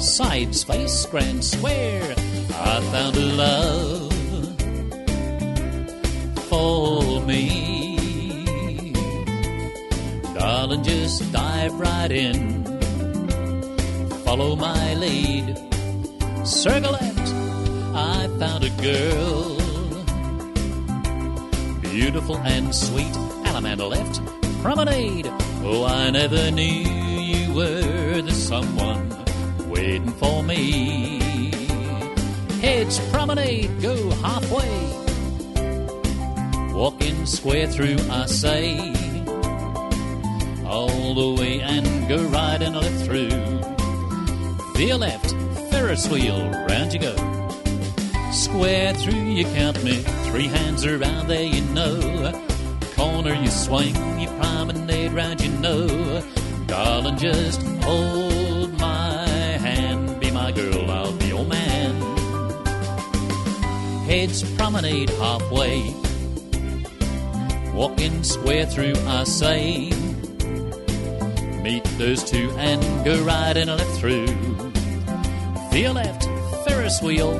sides, face, grand square. I found a love for me. Darling, just dive right in. Follow my lead. Circle left. I found a girl, beautiful and sweet. Allemande left. Promenade. Oh, I never knew you were the someone waiting for me. Heads, promenade, go halfway. Walking square through, I say. All the way and go right and left through. Veer left, Ferris wheel, round you go. Square through, you count me. 3 hands around there, you know. Corner, you swing, you promenade round, you know. Darling, just hold my hand. Be my girl, I'll be your man. Heads, promenade halfway. Walking square through, I say. Meet those 2 and go right and left through. Veer left, Ferris wheel.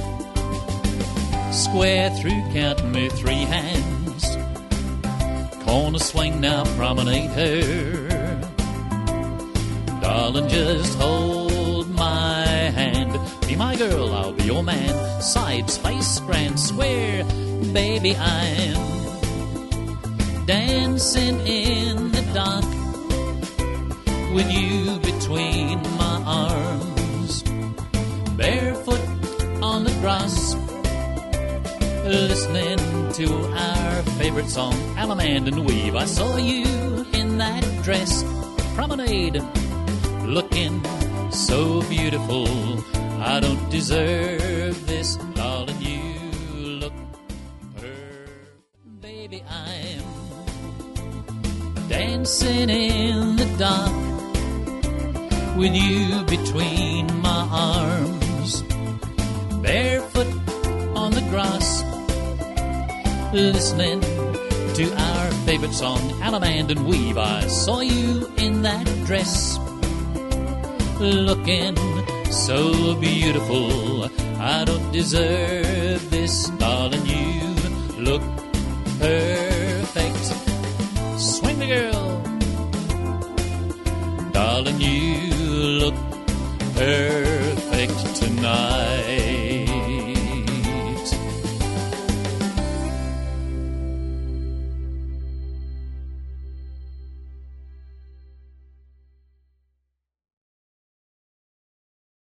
Square through, count me 3 hands. Corner swing, now promenade her. Darling, just hold my hand. Be my girl, I'll be your man. Side, space, grand square. Baby, I'm dancing in the dark with you between my arms. Barefoot on the grass, listening to our favorite song, Allemande and Weave. I saw you in that dress, promenade, looking so beautiful. I don't deserve this, darling, you look perfect. Baby, I'm dancing in the dark with you between my arms. Barefoot on the grass, listening to our favorite song, Allemande and Weave. I saw you in that dress, looking so beautiful. I don't deserve this, darling, you look perfect. Swing the girl, darling, you look perfect tonight.